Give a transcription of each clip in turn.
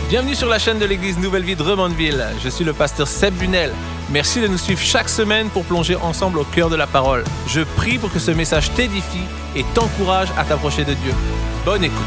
Bienvenue sur la chaîne de l'église Nouvelle Vie de Remontville. Je suis le pasteur Seb Bunel. Merci de nous suivre chaque semaine pour plonger ensemble au cœur de la parole. Je prie pour que ce message t'édifie et t'encourage à t'approcher de Dieu. Bonne écoute.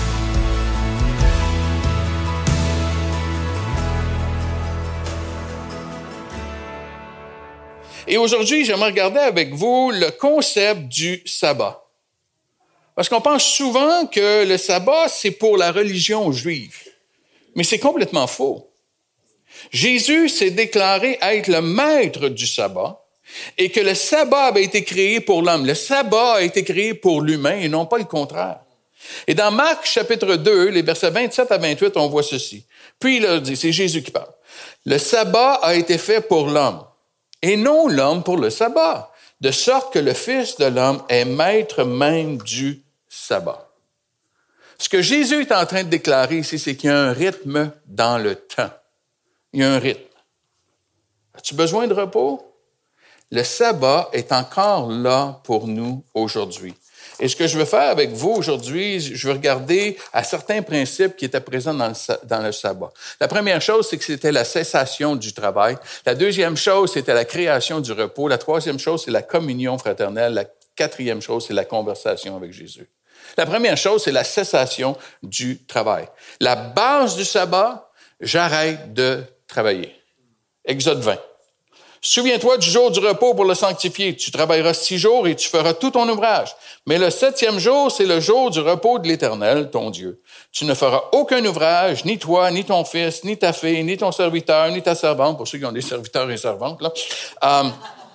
Et aujourd'hui, j'aimerais regarder avec vous le concept du sabbat. Parce qu'on pense souvent que le sabbat, c'est pour la religion juive. Mais c'est complètement faux. Jésus s'est déclaré être le maître du sabbat et que le sabbat avait été créé pour l'homme. Le sabbat a été créé pour l'humain et non pas le contraire. Et dans Marc chapitre 2, les versets 27 à 28, on voit ceci. Puis il leur dit, c'est Jésus qui parle. Le sabbat a été fait pour l'homme et non l'homme pour le sabbat, de sorte que le Fils de l'homme est maître même du sabbat. Ce que Jésus est en train de déclarer ici, c'est qu'il y a un rythme dans le temps. Il y a un rythme. As-tu besoin de repos? Le sabbat est encore là pour nous aujourd'hui. Et ce que je veux faire avec vous aujourd'hui, je veux regarder à certains principes qui étaient présents dans le sabbat. La première chose, c'est que c'était la cessation du travail. La deuxième chose, c'était la création du repos. La troisième chose, c'est la communion fraternelle. La quatrième chose, c'est la conversation avec Jésus. La première chose, c'est la cessation du travail. La base du sabbat, j'arrête de travailler. Exode 20. Souviens-toi du jour du repos pour le sanctifier. Tu travailleras 6 jours et tu feras tout ton ouvrage. Mais le 7e jour, c'est le jour du repos de l'Éternel, ton Dieu. Tu ne feras aucun ouvrage, ni toi, ni ton fils, ni ta fille, ni ton serviteur, ni ta servante, pour ceux qui ont des serviteurs et servantes, là,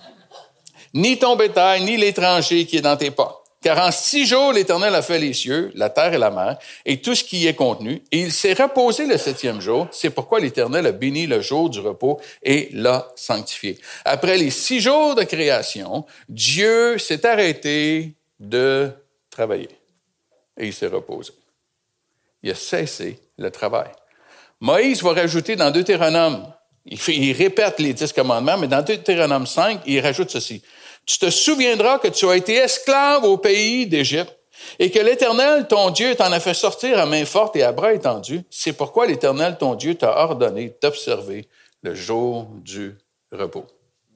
ni ton bétail, ni l'étranger qui est dans tes pas. Car en 6 jours, l'Éternel a fait les cieux, la terre et la mer, et tout ce qui y est contenu, et il s'est reposé le 7e jour. C'est pourquoi l'Éternel a béni le jour du repos et l'a sanctifié. Après les 6 jours de création, Dieu s'est arrêté de travailler. Et il s'est reposé. Il a cessé le travail. Moïse va rajouter dans Deutéronome, il répète les 10 commandements, mais dans Deutéronome 5, il rajoute ceci. Tu te souviendras que tu as été esclave au pays d'Égypte et que l'Éternel, ton Dieu, t'en a fait sortir à main forte et à bras étendus. C'est pourquoi l'Éternel, ton Dieu, t'a ordonné d'observer le jour du repos.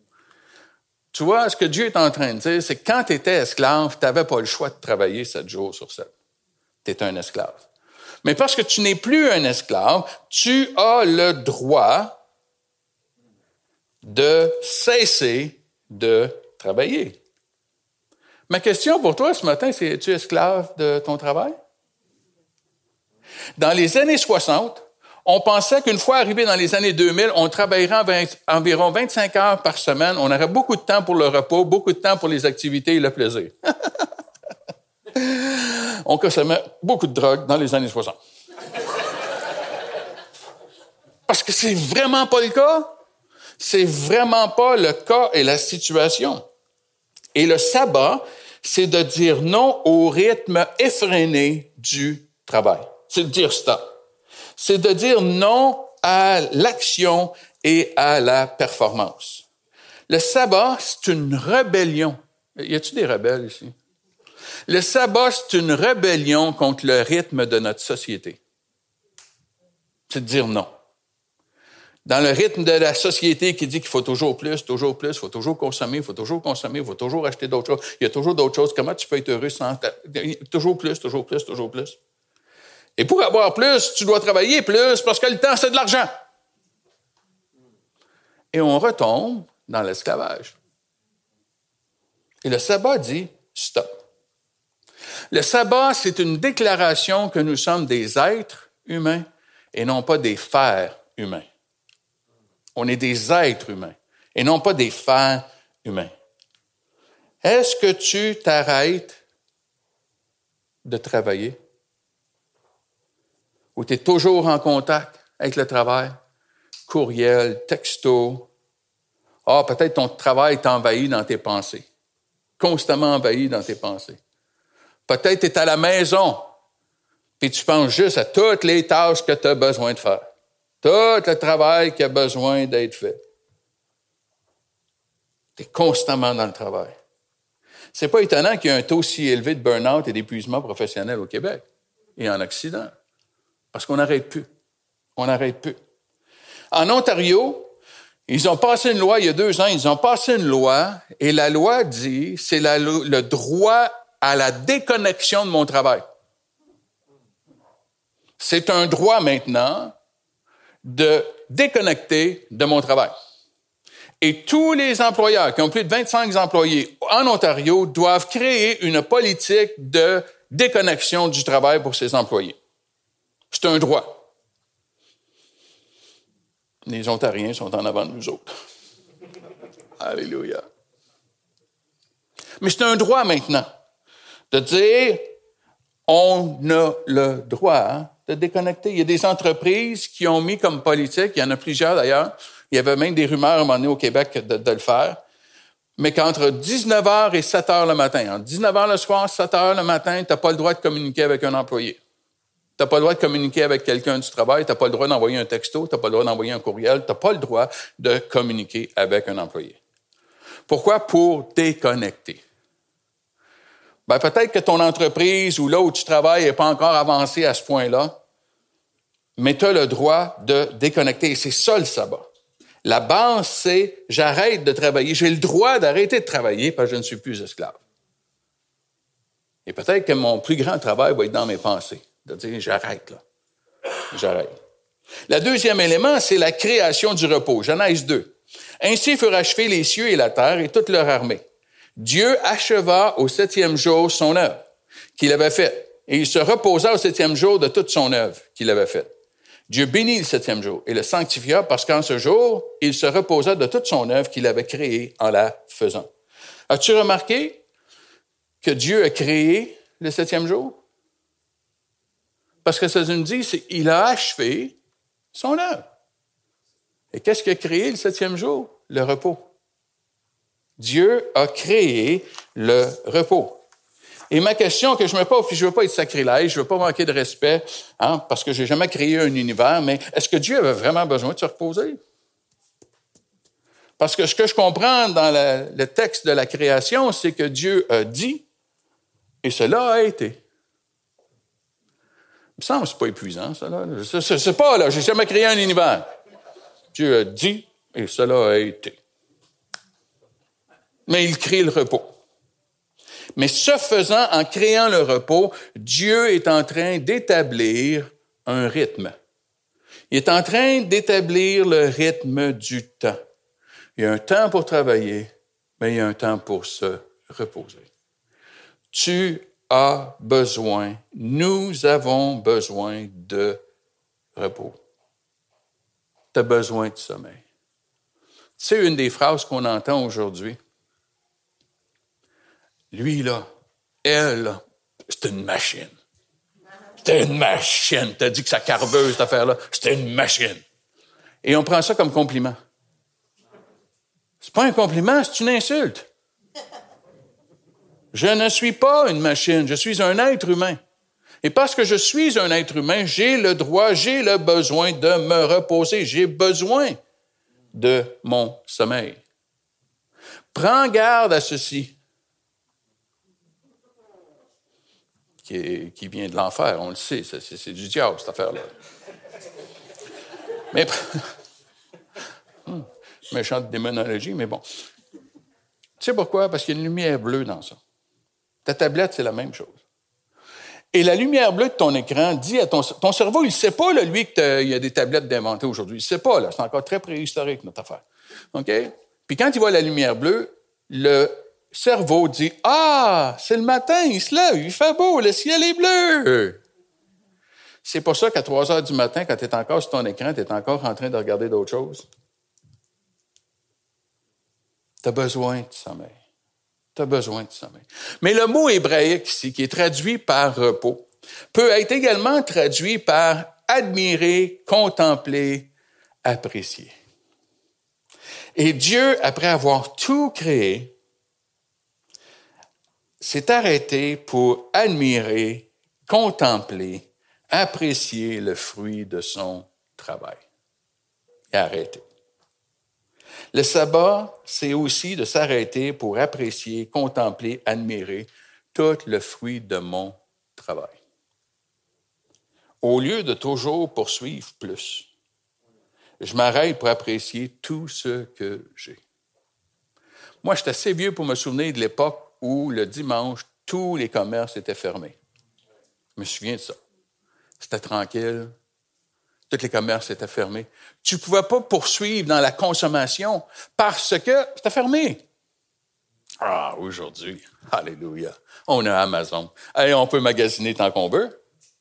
Tu vois, ce que Dieu est en train de dire, c'est que quand tu étais esclave, tu n'avais pas le choix de travailler 7 jours sur 7. Tu étais un esclave. Mais parce que tu n'es plus un esclave, tu as le droit de cesser de travailler. Ma question pour toi ce matin, c'est, es-tu esclave de ton travail? Dans les années 60, on pensait qu'une fois arrivé dans les années 2000, on travaillerait environ 25 heures par semaine. On aurait beaucoup de temps pour le repos, beaucoup de temps pour les activités et le plaisir. On consommait beaucoup de drogue dans les années 60. Parce que c'est vraiment pas le cas. C'est vraiment pas le cas et la situation. Et le sabbat, c'est de dire non au rythme effréné du travail. C'est de dire stop. C'est de dire non à l'action et à la performance. Le sabbat, c'est une rébellion. Y a-t-il des rebelles ici? Le sabbat, c'est une rébellion contre le rythme de notre société. C'est de dire non. Dans le rythme de la société qui dit qu'il faut toujours plus, il faut toujours consommer, il faut toujours acheter d'autres choses. Il y a toujours d'autres choses. Comment tu peux être heureux sans... Toujours plus. Et pour avoir plus, tu dois travailler plus parce que le temps, c'est de l'argent. Et on retombe dans l'esclavage. Et le sabbat dit stop. Le sabbat, c'est une déclaration que nous sommes des êtres humains et non pas des fers humains. On est des êtres humains et non pas des fers humains. Est-ce que tu t'arrêtes de travailler? Ou tu es toujours en contact avec le travail? Courriel, texto. Peut-être ton travail t'envahit dans tes pensées. Constamment envahi dans tes pensées. Peut-être tu es à la maison et tu penses juste à toutes les tâches que tu as besoin de faire. Tout le travail qui a besoin d'être fait. Tu es constamment dans le travail. C'est pas étonnant qu'il y ait un taux si élevé de burn-out et d'épuisement professionnel au Québec et en Occident. Parce qu'on n'arrête plus. On n'arrête plus. En Ontario, ils ont passé une loi, il y a 2 ans, ils ont passé une loi, et la loi dit, c'est le droit à la déconnexion de mon travail. C'est un droit maintenant de déconnecter de mon travail. Et tous les employeurs qui ont plus de 25 employés en Ontario doivent créer une politique de déconnexion du travail pour ses employés. C'est un droit. Les Ontariens sont en avant de nous autres. Alléluia. Mais c'est un droit maintenant de dire, on a le droit de déconnecter. Il y a des entreprises qui ont mis comme politique, il y en a plusieurs d'ailleurs, il y avait même des rumeurs à un moment donné au Québec de le faire, mais qu'entre 19h et 7h le matin, entre 19h le soir, 7h le matin, tu n'as pas le droit de communiquer avec un employé. Tu n'as pas le droit de communiquer avec quelqu'un du travail, tu n'as pas le droit d'envoyer un texto, tu n'as pas le droit d'envoyer un courriel, tu n'as pas le droit de communiquer avec un employé. Pourquoi? Pour déconnecter. Peut-être que ton entreprise ou là où tu travailles n'est pas encore avancée à ce point-là, mais tu as le droit de déconnecter. Et c'est ça le sabbat. La base, c'est j'arrête de travailler. J'ai le droit d'arrêter de travailler parce que je ne suis plus esclave. Et peut-être que mon plus grand travail va être dans mes pensées. De dire j'arrête là. J'arrête. Le deuxième élément, c'est la création du repos. Genèse 2. Ainsi furent achevés les cieux et la terre et toute leur armée. Dieu acheva au 7e jour son œuvre qu'il avait faite, et il se reposa au 7e jour de toute son œuvre qu'il avait faite. Dieu bénit le 7e jour et le sanctifia parce qu'en ce jour, il se reposa de toute son œuvre qu'il avait créée en la faisant. As-tu remarqué que Dieu a créé le 7e jour? Parce que ça nous dit, c'est qu'il a achevé son œuvre. Et qu'est-ce qu'il a créé le 7e jour? Le repos. Dieu a créé le repos. Et ma question que je me pose, puis je ne veux pas être sacrilège, je ne veux pas manquer de respect, parce que je n'ai jamais créé un univers, mais est-ce que Dieu avait vraiment besoin de se reposer? Parce que ce que je comprends dans le texte de la création, c'est que Dieu a dit, et cela a été. Il me semble que ce n'est pas épuisant, ça. Là. C'est pas, là, je n'ai jamais créé un univers. Dieu a dit, et cela a été. Mais il crée le repos. Mais ce faisant, en créant le repos, Dieu est en train d'établir un rythme. Il est en train d'établir le rythme du temps. Il y a un temps pour travailler, mais il y a un temps pour se reposer. Tu as besoin, nous avons besoin de repos. Tu as besoin de sommeil. C'est une des phrases qu'on entend aujourd'hui. Lui, là, elle, là, c'est une machine. C'était une machine. T'as dit que ça carbeuse, cette affaire-là. C'était une machine. Et on prend ça comme compliment. C'est pas un compliment, c'est une insulte. Je ne suis pas une machine, je suis un être humain. Et parce que je suis un être humain, j'ai le droit, j'ai le besoin de me reposer. J'ai besoin de mon sommeil. Prends garde à ceci. Qui vient de l'enfer, on le sait, c'est du diable, cette affaire-là. Mais, méchante démonologie, mais bon. Tu sais pourquoi? Parce qu'il y a une lumière bleue dans ça. Ta tablette, c'est la même chose. Et la lumière bleue de ton écran dit à ton cerveau, il ne sait pas, là, lui, qu'il y a des tablettes d'inventées aujourd'hui. Il ne sait pas, là, c'est encore très préhistorique, notre affaire. OK? Puis quand il voit la lumière bleue, le cerveau dit « Ah, c'est le matin, il se lève, il fait beau, le ciel est bleu. » C'est pour ça qu'à 3 heures du matin, quand tu es encore sur ton écran, tu es encore en train de regarder d'autres choses. Tu as besoin de sommeil. Tu as besoin de sommeil. Mais le mot hébraïque ici, qui est traduit par repos, peut être également traduit par admirer, contempler, apprécier. Et Dieu, après avoir tout créé, s'est arrêté pour admirer, contempler, apprécier le fruit de son travail. Il a arrêté. Le sabbat, c'est aussi de s'arrêter pour apprécier, contempler, admirer tout le fruit de mon travail. Au lieu de toujours poursuivre plus. je m'arrête pour apprécier tout ce que j'ai. Moi, je suis assez vieux pour me souvenir de l'époque où le dimanche, tous les commerces étaient fermés. Je me souviens de ça. C'était tranquille. Tous les commerces étaient fermés. Tu ne pouvais pas poursuivre dans la consommation parce que c'était fermé. Ah, aujourd'hui, alléluia, on a Amazon. Hey, on peut magasiner tant qu'on veut.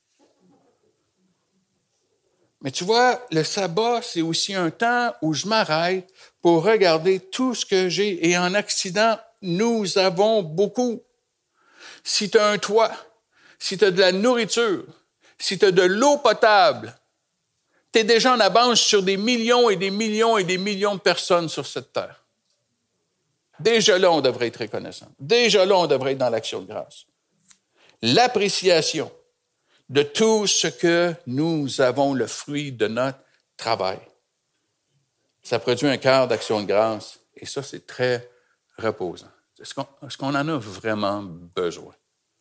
Mais tu vois, le sabbat, c'est aussi un temps où je m'arrête pour regarder tout ce que j'ai. Et en Occident, nous avons beaucoup. Si tu as un toit, si tu as de la nourriture, si tu as de l'eau potable, tu es déjà en avance sur des millions et des millions et des millions de personnes sur cette terre. Déjà là, on devrait être reconnaissant. Déjà là, on devrait être dans l'action de grâce. L'appréciation de tout ce que nous avons, le fruit de notre travail. Ça produit un cœur d'action de grâce. Et ça, c'est très reposant. Est-ce qu'on en a vraiment besoin?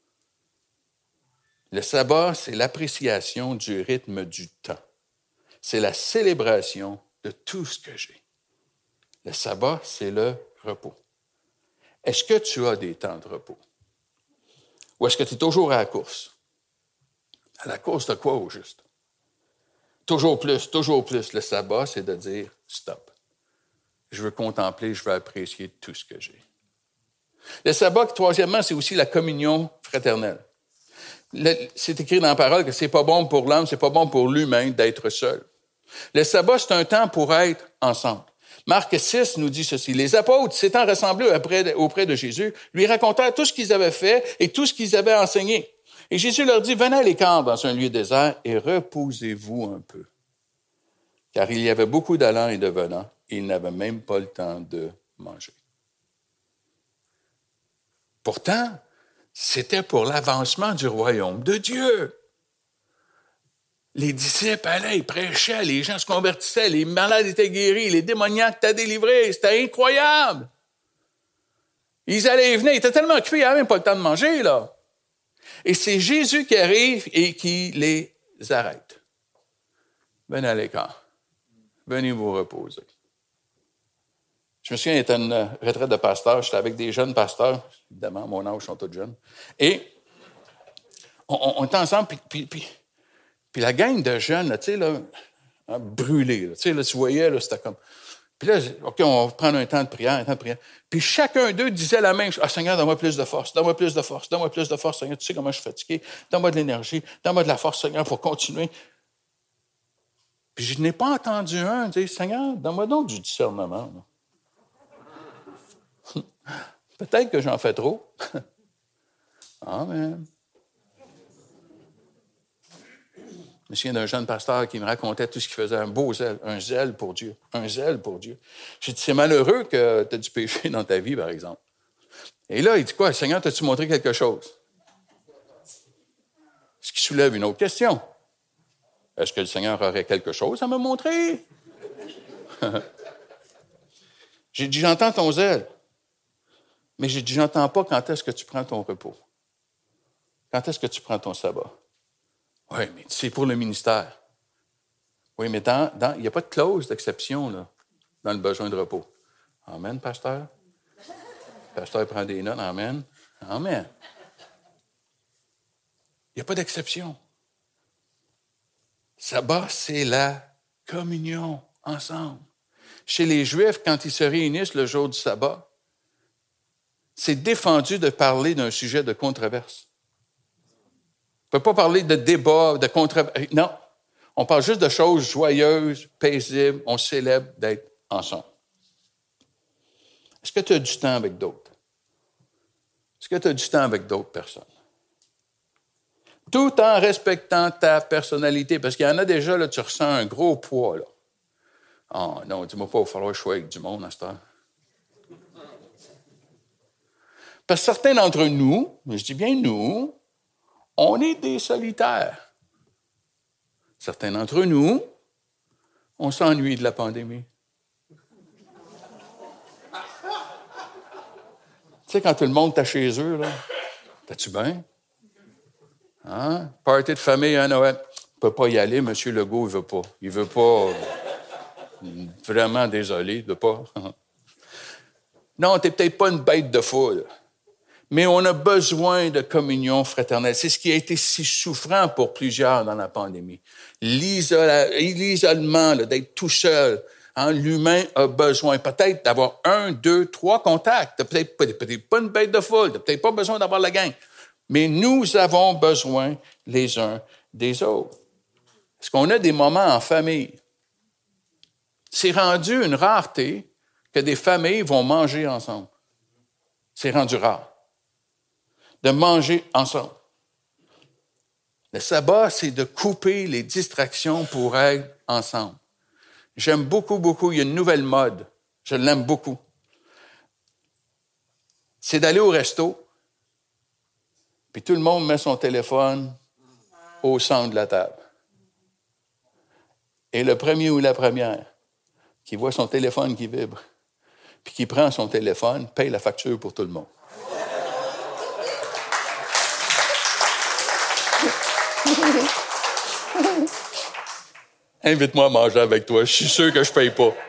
Le sabbat, c'est l'appréciation du rythme du temps. C'est la célébration de tout ce que j'ai. Le sabbat, c'est le repos. Est-ce que tu as des temps de repos? Ou est-ce que tu es toujours à la course? À la course de quoi au juste? Toujours plus, toujours plus. Le sabbat, c'est de dire stop. Je veux contempler, je veux apprécier tout ce que j'ai. Le sabbat, troisièmement, c'est aussi la communion fraternelle. C'est écrit dans la parole que c'est pas bon pour l'homme, c'est pas bon pour l'humain d'être seul. Le sabbat, c'est un temps pour être ensemble. Marc 6 nous dit ceci. Les apôtres, s'étant rassemblés auprès de Jésus, lui racontèrent tout ce qu'ils avaient fait et tout ce qu'ils avaient enseigné. Et Jésus leur dit, venez à l'écart dans un lieu désert et reposez-vous un peu. Car il y avait beaucoup d'allants et de venants et ils n'avaient même pas le temps de manger. Pourtant, c'était pour l'avancement du royaume de Dieu. Les disciples allaient, ils prêchaient, les gens se convertissaient, les malades étaient guéris, les démoniaques étaient délivrés. C'était incroyable. Ils allaient et venaient, ils étaient tellement occupés, ils n'avaient même pas le temps de manger, là. Et c'est Jésus qui arrive et qui les arrête. Venez à l'écart. Venez vous reposer. Je me souviens, il était une retraite de pasteur. J'étais avec des jeunes pasteurs. Évidemment, mon âge, ils sont tous jeunes. Et on était ensemble, puis la gang de jeunes, tu sais, là, brûlés. Tu sais, là, tu voyais, là, c'était comme... Puis là, OK, on va prendre un temps de prière. Puis chacun d'eux disait la même chose. Ah, Seigneur, donne-moi plus de force, donne-moi plus de force, donne-moi plus de force, Seigneur. Tu sais comment je suis fatigué. Donne-moi de l'énergie, donne-moi de la force, Seigneur, pour continuer. Puis je n'ai pas entendu un dire, Seigneur, donne-moi donc du discernement. Peut-être que j'en fais trop. Amen. Je me souviens d'un jeune pasteur qui me racontait tout ce qu'il faisait, un beau zèle, un zèle pour Dieu, un zèle pour Dieu. J'ai dit, c'est malheureux que tu as du péché dans ta vie, par exemple. Et là, il dit quoi? Seigneur, t'as-tu montré quelque chose? Ce qui soulève une autre question. Est-ce que le Seigneur aurait quelque chose à me montrer? J'ai dit, j'entends ton zèle. Mais j'ai dit, j'entends pas quand est-ce que tu prends ton repos. Quand est-ce que tu prends ton sabbat? Oui, mais c'est pour le ministère. Oui, mais il n'y a pas de clause d'exception là, dans le besoin de repos. Amen, pasteur. Le pasteur prend des notes. Amen. Amen. Il n'y a pas d'exception. Sabbat, c'est la communion ensemble. Chez les Juifs, quand ils se réunissent le jour du sabbat, c'est défendu de parler d'un sujet de controverse. On ne peut pas parler de débat, de controverse. Non. On parle juste de choses joyeuses, paisibles. On célèbre d'être ensemble. Est-ce que tu as du temps avec d'autres? Est-ce que tu as du temps avec d'autres personnes? Tout en respectant ta personnalité. Parce qu'il y en a déjà, là, tu ressens un gros poids. Là. Oh non, dis-moi pas, il va falloir que je sois avec du monde à cette heure. Parce que certains d'entre nous, je dis bien nous, on est des solitaires. Certains d'entre nous, on s'ennuie de la pandémie. Tu sais, quand tout le monde est chez eux, là, t'as-tu bien? Hein? Party de famille à Noël. On ne peut pas y aller, M. Legault, il ne veut pas. Il veut pas. Vraiment désolé de pas. Non, tu n'es peut-être pas une bête de foule, mais on a besoin de communion fraternelle. C'est ce qui a été si souffrant pour plusieurs dans la pandémie. L'isolement, là, d'être tout seul. Hein, l'humain a besoin peut-être d'avoir 1, 2, 3 contacts. Tu n'es peut-être pas une bête de foule, tu n'as peut-être pas besoin d'avoir la gang. Mais nous avons besoin les uns des autres. Parce qu'on a des moments en famille. C'est rendu une rareté que des familles vont manger ensemble. C'est rendu rare de manger ensemble. Le sabbat, c'est de couper les distractions pour être ensemble. J'aime beaucoup, beaucoup. Il y a une nouvelle mode. Je l'aime beaucoup. C'est d'aller au resto, puis tout le monde met son téléphone au centre de la table. Et le premier ou la première qui voit son téléphone qui vibre, puis qui prend son téléphone, paye la facture pour tout le monde. Invite-moi à manger avec toi. Je suis sûr que je ne paye pas.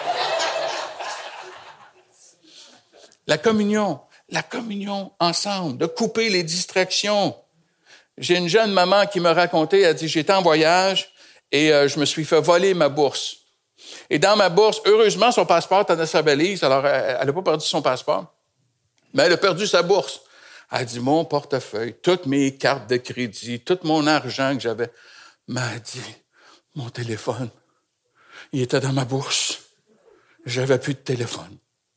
La communion ensemble, de couper les distractions. J'ai une jeune maman qui me racontait, elle dit, j'étais en voyage et je me suis fait voler ma bourse. Et dans ma bourse, heureusement, son passeport était dans sa valise, alors elle n'a pas perdu son passeport, mais elle a perdu sa bourse. Elle dit, mon portefeuille, toutes mes cartes de crédit, tout mon argent que j'avais, m'a dit, mon téléphone, il était dans ma bourse. J'avais plus de téléphone.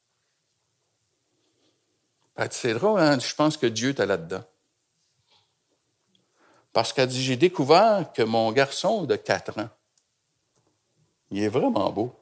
Elle dit, c'est drôle, hein? Je pense que Dieu était là-dedans. Parce qu'elle dit, j'ai découvert que mon garçon de 4 ans, il est vraiment beau.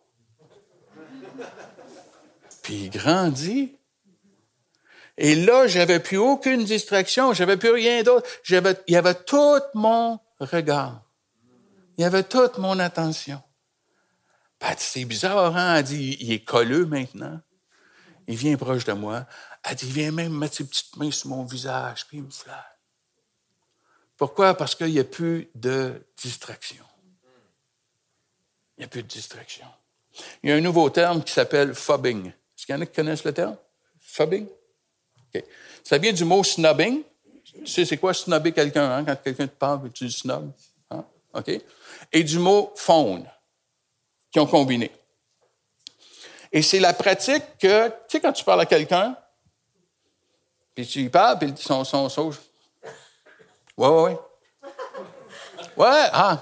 Puis il grandit. Et là, j'avais plus aucune distraction, j'avais plus rien d'autre. Il y avait tout mon regard. Il y avait toute mon attention. Elle dit, c'est bizarre, hein? Elle dit, il est colleux maintenant. Il vient proche de moi. Elle dit, il vient même mettre ses petites mains sur mon visage, puis il me flatte. Pourquoi? Parce qu'il n'y a plus de distraction. Il n'y a plus de distraction. Il y a un nouveau terme qui s'appelle phobbing. Est-ce qu'il y en a qui connaissent le terme? Phobbing? OK. Ça vient du mot snobbing. Tu sais, c'est quoi snobber quelqu'un, hein? Quand quelqu'un te parle, tu le snobs. Hein? OK? Et du mot phone, qui ont combiné. Et c'est la pratique que, tu sais, quand tu parles à quelqu'un, puis tu lui parles, puis son ouais. Ouais, ah.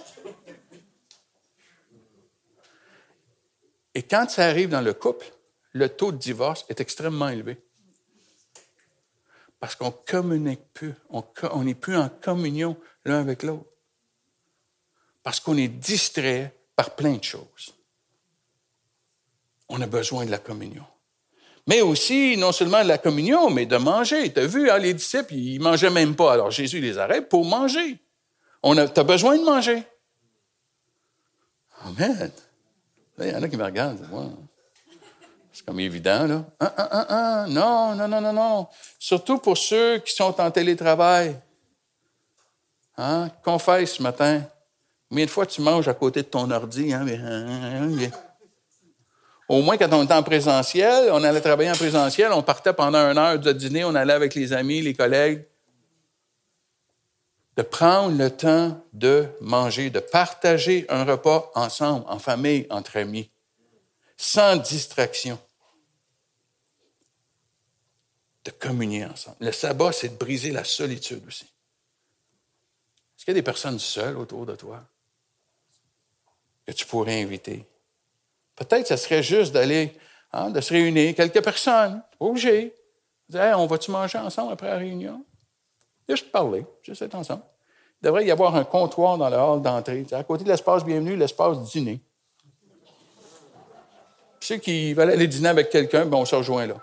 Et quand ça arrive dans le couple, le taux de divorce est extrêmement élevé. Parce qu'on ne communique plus, on n'est plus en communion l'un avec l'autre. Parce qu'on est distrait par plein de choses. On a besoin de la communion. Mais aussi, non seulement de la communion, mais de manger. Tu as vu, hein, les disciples, ils ne mangeaient même pas. Alors Jésus les arrête pour manger. Tu as besoin de manger. Amen. Là, il y en a qui me regardent. Ouais. C'est comme évident, là. Non. Surtout pour ceux qui sont en télétravail. Hein? Confesse ce matin. Combien de fois tu manges à côté de ton ordi? Hein? Au moins, quand on était en présentiel, on allait travailler en présentiel, on partait pendant 1 heure de dîner, on allait avec les amis, les collègues. De prendre le temps de manger, de partager un repas ensemble, en famille, entre amis, sans distraction. De communier ensemble. Le sabbat, c'est de briser la solitude aussi. Est-ce qu'il y a des personnes seules autour de toi que tu pourrais inviter? Peut-être que ça serait juste d'aller, de se réunir, quelques personnes, pas obligé. Dire, hey, on va-tu manger ensemble après la réunion? Juste parler, juste être ensemble. Il devrait y avoir un comptoir dans le hall d'entrée. À côté de l'espace bienvenue, l'espace dîner. Ceux qui veulent aller dîner avec quelqu'un, on se rejoint là.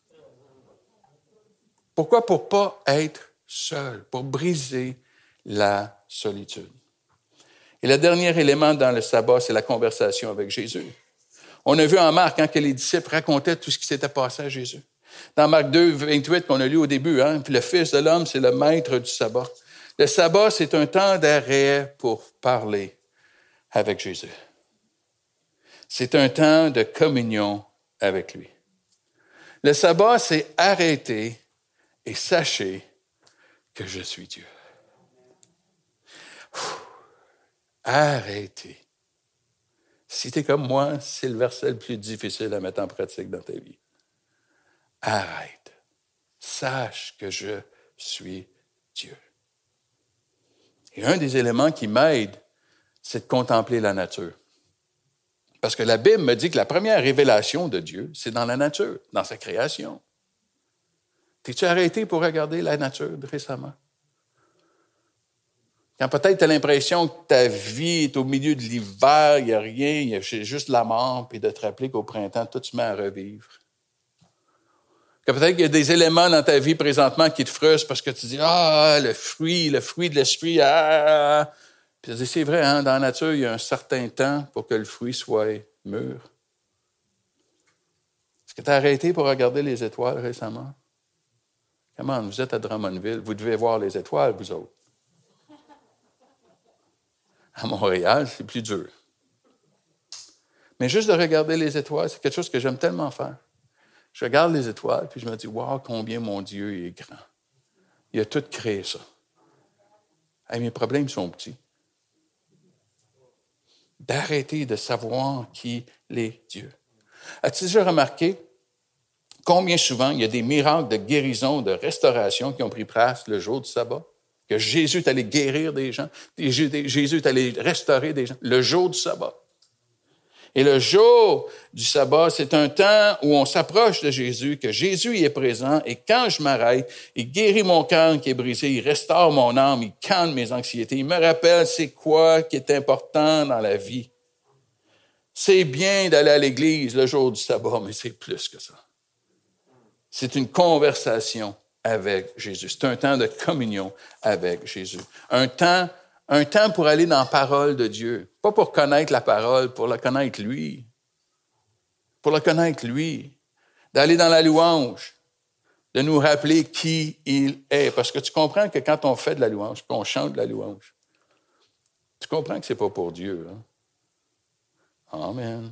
Pourquoi? Pour ne pas être seul, pour briser la solitude. Et le dernier élément dans le sabbat, c'est la conversation avec Jésus. On a vu en Marc que les disciples racontaient tout ce qui s'était passé à Jésus. Dans Marc 2, 28, qu'on a lu au début, puis le Fils de l'homme, c'est le maître du sabbat. Le sabbat, c'est un temps d'arrêt pour parler avec Jésus. C'est un temps de communion avec lui. Le sabbat, c'est arrêter et sachez que je suis Dieu. Arrêtez. Si tu es comme moi, c'est le verset le plus difficile à mettre en pratique dans ta vie. Arrête. Sache que je suis Dieu. Et un des éléments qui m'aide, c'est de contempler la nature. Parce que la Bible me dit que la première révélation de Dieu, c'est dans la nature, dans sa création. T'es-tu arrêté pour regarder la nature récemment? Quand peut-être tu as l'impression que ta vie est au milieu de l'hiver, il n'y a rien, c'est juste la mort, puis de te rappeler qu'au printemps, tout se met à revivre. Que peut-être qu'il y a des éléments dans ta vie présentement qui te frustrent parce que tu dis « Ah, le fruit de l'esprit, ah! » Puis tu dis « C'est vrai, hein, dans la nature, il y a un certain temps pour que le fruit soit mûr. » Est-ce que tu as arrêté pour regarder les étoiles récemment? Comment, vous êtes à Drummondville, vous devez voir les étoiles, vous autres. À Montréal, c'est plus dur. Mais juste de regarder les étoiles, c'est quelque chose que j'aime tellement faire. Je regarde les étoiles, puis je me dis, wow, combien mon Dieu est grand. Il a tout créé ça. Hey, mes problèmes sont petits. D'arrêter de savoir qui est Dieu. As-tu déjà remarqué combien souvent il y a des miracles de guérison, de restauration qui ont pris place le jour du sabbat? Que Jésus est allé guérir des gens, Jésus est allé restaurer des gens, le jour du sabbat. Et le jour du sabbat, c'est un temps où on s'approche de Jésus, que Jésus y est présent, et quand je m'arrête, il guérit mon cœur qui est brisé, il restaure mon âme, il calme mes anxiétés, il me rappelle c'est quoi qui est important dans la vie. C'est bien d'aller à l'église le jour du sabbat, mais c'est plus que ça. C'est une conversation avec Jésus. C'est un temps de communion avec Jésus. Un temps pour aller dans la parole de Dieu. Pas pour connaître la parole, pour le connaître lui. Pour le connaître lui. D'aller dans la louange. De nous rappeler qui il est. Parce que tu comprends que quand on fait de la louange, puis on chante de la louange, tu comprends que c'est pas pour Dieu. Hein? Amen.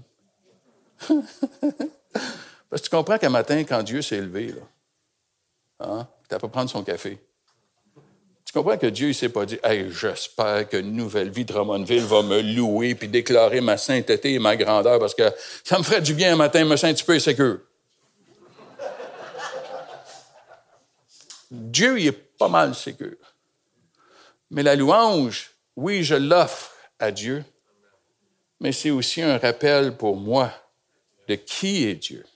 Parce que tu comprends qu'un matin, quand Dieu s'est levé, là, hein? Tu n'as pas prendre son café. Tu comprends que Dieu ne s'est pas dit « Hey, j'espère que Nouvelle Vie de Drummondville va me louer puis déclarer ma sainteté et ma grandeur parce que ça me ferait du bien un matin, me sentir un petit peu insécure. » Dieu, il est pas mal sécure. Mais la louange, oui, je l'offre à Dieu, mais c'est aussi un rappel pour moi de qui est Dieu.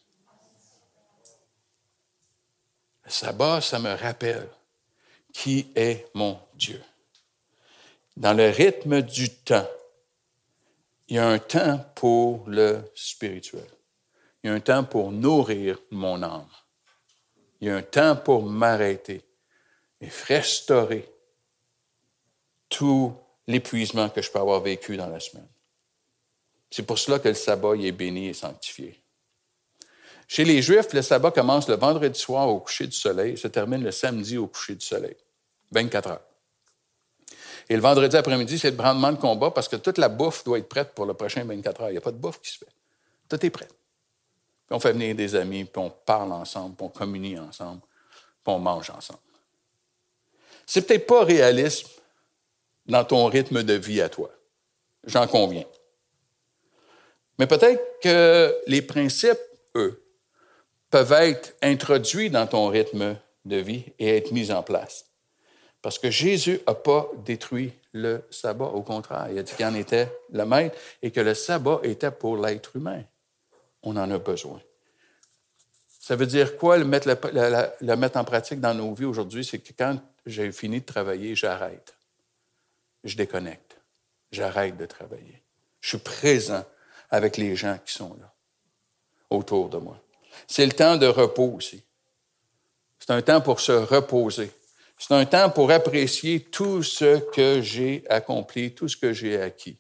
Le sabbat, ça me rappelle qui est mon Dieu. Dans le rythme du temps, il y a un temps pour le spirituel. Il y a un temps pour nourrir mon âme. Il y a un temps pour m'arrêter et restaurer tout l'épuisement que je peux avoir vécu dans la semaine. C'est pour cela que le sabbat il est béni et sanctifié. Chez les Juifs, le sabbat commence le vendredi soir au coucher du soleil et se termine le samedi au coucher du soleil. 24 heures. Et le vendredi après-midi, c'est le brandement de combat parce que toute la bouffe doit être prête pour le prochain 24 heures. Il n'y a pas de bouffe qui se fait. Tout est prêt. Puis on fait venir des amis, puis on parle ensemble, puis on communie ensemble, puis on mange ensemble. C'est peut-être pas réaliste dans ton rythme de vie à toi. J'en conviens. Mais peut-être que les principes, eux, peuvent être introduits dans ton rythme de vie et être mis en place. Parce que Jésus n'a pas détruit le sabbat. Au contraire, il a dit qu'il en était le maître et que le sabbat était pour l'être humain. On en a besoin. Ça veut dire quoi, le mettre en pratique dans nos vies aujourd'hui? C'est que quand j'ai fini de travailler, j'arrête. Je déconnecte. J'arrête de travailler. Je suis présent avec les gens qui sont là, autour de moi. C'est le temps de repos aussi. C'est un temps pour se reposer. C'est un temps pour apprécier tout ce que j'ai accompli, tout ce que j'ai acquis.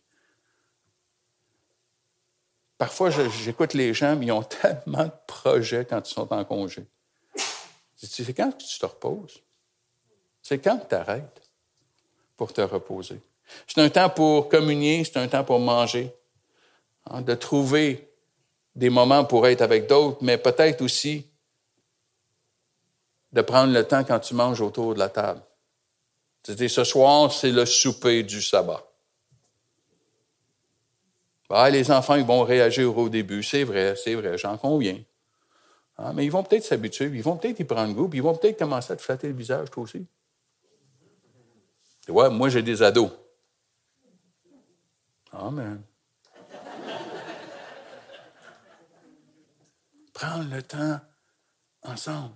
Parfois, j'écoute les gens, mais ils ont tellement de projets quand ils sont en congé. C'est quand que tu te reposes? C'est quand que tu arrêtes pour te reposer? C'est un temps pour communier, c'est un temps pour manger. de trouver des moments pour être avec d'autres, mais peut-être aussi de prendre le temps quand tu manges autour de la table. C'est-à-dire, ce soir, c'est le souper du sabbat. Les enfants, ils vont réagir au début. C'est vrai, j'en conviens. Mais ils vont peut-être s'habituer, ils vont peut-être y prendre goût, puis ils vont peut-être commencer à te flatter le visage, toi aussi. Ouais, moi, j'ai des ados. Amen. Prendre le temps ensemble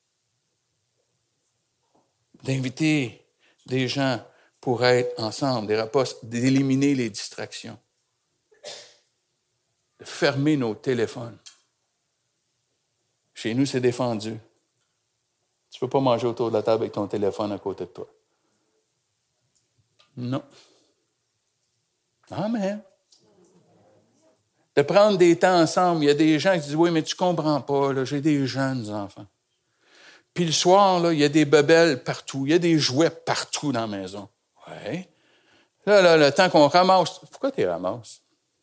d'inviter des gens pour être ensemble, des repas, d'éliminer les distractions, de fermer nos téléphones. Chez nous, c'est défendu. Tu ne peux pas manger autour de la table avec ton téléphone à côté de toi. Non. Amen. De prendre des temps ensemble. Il y a des gens qui disent, oui, mais tu ne comprends pas, là, j'ai des jeunes enfants. Puis le soir, là, il y a des bebelles partout. Il y a des jouets partout dans la maison. Oui. Là, le temps qu'on ramasse. Pourquoi tu les ramasses?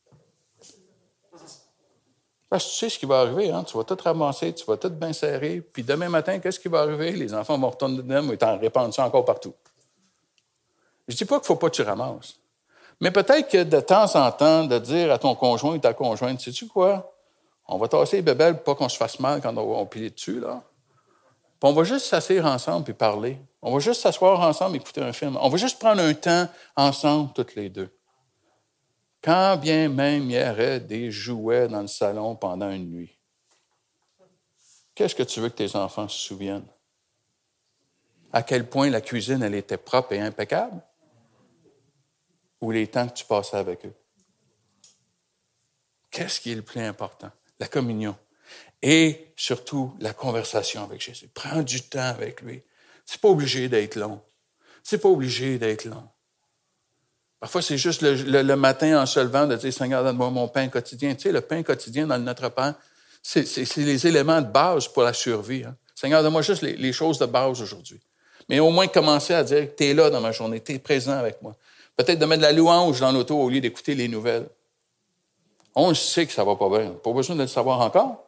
Parce que tu sais ce qui va arriver. Hein? Tu vas tout ramasser, tu vas tout bien serrer. Puis demain matin, qu'est-ce qui va arriver? Les enfants vont retourner dedans et t'en répandre ça encore partout. Je ne dis pas qu'il ne faut pas que tu ramasses. Mais peut-être que de temps en temps, de dire à ton conjoint ou ta conjointe, sais-tu quoi? On va tasser les bébelles pour pas qu'on se fasse mal quand on va piler dessus, là. Puis on va juste s'asseoir ensemble et parler. On va juste s'asseoir ensemble et écouter un film. On va juste prendre un temps ensemble, toutes les deux. Quand bien même il y aurait des jouets dans le salon pendant une nuit, qu'est-ce que tu veux que tes enfants se souviennent? À quel point la cuisine, elle était propre et impeccable? Ou les temps que tu passais avec eux? Qu'est-ce qui est le plus important? La communion. Et surtout, la conversation avec Jésus. Prends du temps avec lui. C'est pas obligé d'être long. C'est pas obligé d'être long. Parfois, c'est juste le matin en se levant de dire, Seigneur, donne-moi mon pain quotidien. Tu sais, le pain quotidien dans notre pain, c'est les éléments de base pour la survie. Hein. Seigneur, donne-moi juste les choses de base aujourd'hui. Mais au moins commencer à dire, tu es là dans ma journée, tu es présent avec moi. Peut-être de mettre de la louange dans l'auto au lieu d'écouter les nouvelles. On sait que ça va pas bien. Pas besoin de le savoir encore.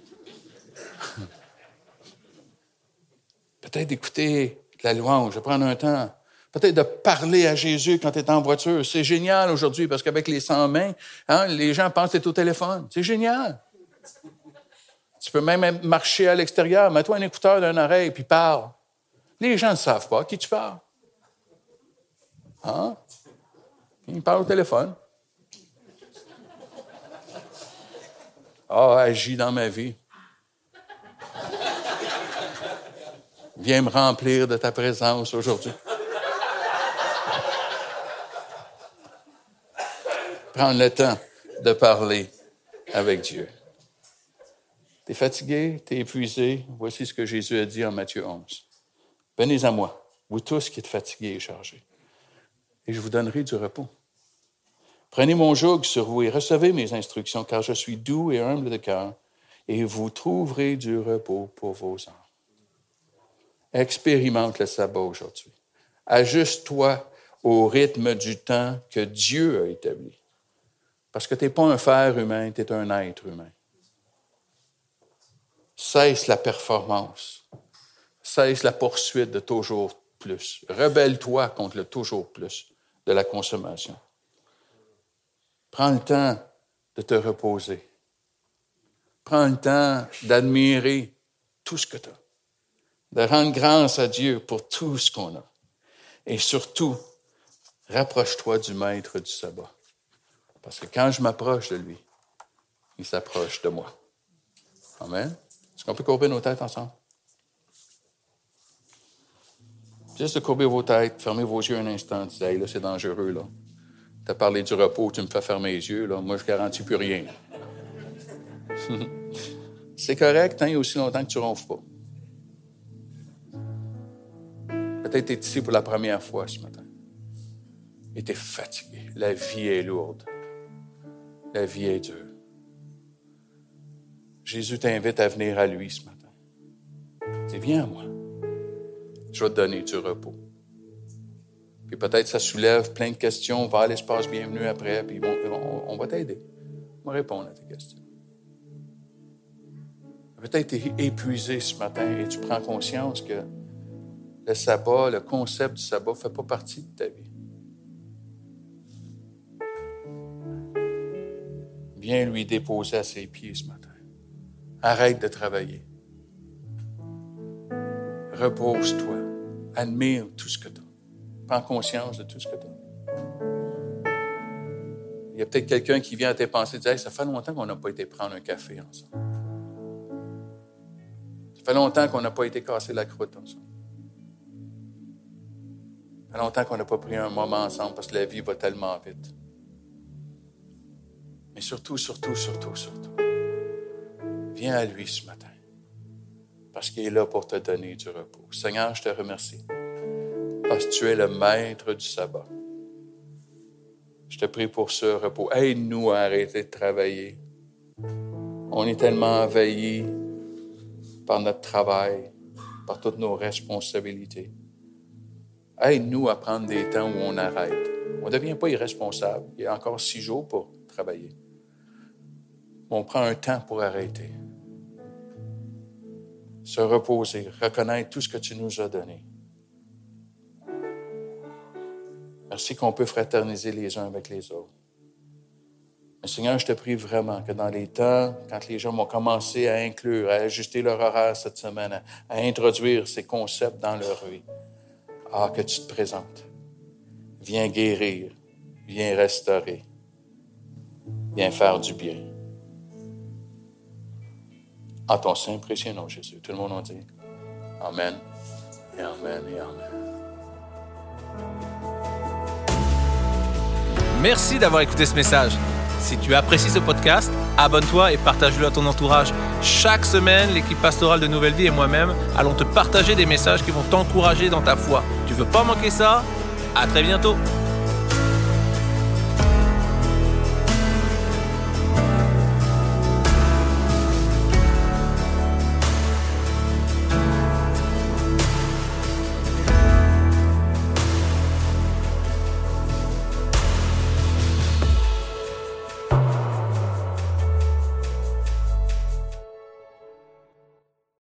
Peut-être d'écouter la louange, de prendre un temps. Peut-être de parler à Jésus quand tu es en voiture. C'est génial aujourd'hui parce qu'avec les 100 mains, hein, les gens pensent que tu es au téléphone. C'est génial. Tu peux même marcher à l'extérieur. Mets-toi un écouteur d'une oreille puis parle. Les gens ne savent pas à qui tu parles. Hein? Ils parlent au téléphone. Agis dans ma vie. Viens me remplir de ta présence aujourd'hui. Prendre le temps de parler avec Dieu. T'es fatigué, t'es épuisé. Voici ce que Jésus a dit en Matthieu 11. Venez à moi, vous tous qui êtes fatigués et chargés, et je vous donnerai du repos. Prenez mon joug sur vous et recevez mes instructions, car je suis doux et humble de cœur, et vous trouverez du repos pour vos âmes. Expérimente le sabbat aujourd'hui. Ajuste-toi au rythme du temps que Dieu a établi. Parce que tu n'es pas un faire humain, tu es un être humain. Cesse la performance. Cesse la poursuite de toujours plus. Rebelle-toi contre le toujours plus de la consommation. Prends le temps de te reposer. Prends le temps d'admirer tout ce que tu as. De rendre grâce à Dieu pour tout ce qu'on a. Et surtout, rapproche-toi du maître du sabbat. Parce que quand je m'approche de lui, il s'approche de moi. Amen. Est-ce qu'on peut courber nos têtes ensemble? Juste de courber vos têtes, fermez vos yeux un instant. Disez, hey, là, c'est dangereux, là. Tu as parlé du repos, tu me fais fermer les yeux, là. Moi, je ne garantis plus rien. C'est correct, tant et aussi longtemps que tu ne ronfles pas. Peut-être que tu es ici pour la première fois ce matin. Et tu es fatigué. La vie est lourde. La vie est dure. Jésus t'invite à venir à lui ce matin. Dis, viens à moi. Je vais te donner du repos. Puis peut-être ça soulève plein de questions. Va à l'espace bienvenue après, puis on va t'aider. va répondre à tes questions. Peut-être épuisé ce matin et tu prends conscience que le sabbat, le concept du sabbat ne fait pas partie de ta vie. Viens lui déposer à ses pieds ce matin. Arrête de travailler. Repose-toi. Admire tout ce que tu as. Prends conscience de tout ce que tu as. Il y a peut-être quelqu'un qui vient à tes pensées et dit « Hey, ça fait longtemps qu'on n'a pas été prendre un café ensemble. Ça fait longtemps qu'on n'a pas été casser la croûte ensemble. Ça fait longtemps qu'on n'a pas pris un moment ensemble parce que la vie va tellement vite. » Mais surtout, viens à lui ce matin. Parce qu'il est là pour te donner du repos. Seigneur, je te remercie. Parce que tu es le maître du sabbat. Je te prie pour ce repos. Aide-nous à arrêter de travailler. On est tellement envahis par notre travail, par toutes nos responsabilités. Aide-nous à prendre des temps où on arrête. On ne devient pas irresponsable. Il y a encore 6 jours pour travailler. On prend un temps pour arrêter. Se reposer, reconnaître tout ce que tu nous as donné. Merci qu'on peut fraterniser les uns avec les autres. Mais Seigneur, je te prie vraiment que dans les temps, quand les gens vont commencer à inclure, à ajuster leur horaire cette semaine, à introduire ces concepts dans leur vie, que tu te présentes. Viens guérir, viens restaurer, viens faire du bien. En ton saint précieux nom, Jésus. Tout le monde en dit Amen et Amen et Amen. Merci d'avoir écouté ce message. Si tu apprécies ce podcast, abonne-toi et partage-le à ton entourage. Chaque semaine, l'équipe pastorale de Nouvelle Vie et moi-même allons te partager des messages qui vont t'encourager dans ta foi. Tu veux pas manquer ça? À très bientôt!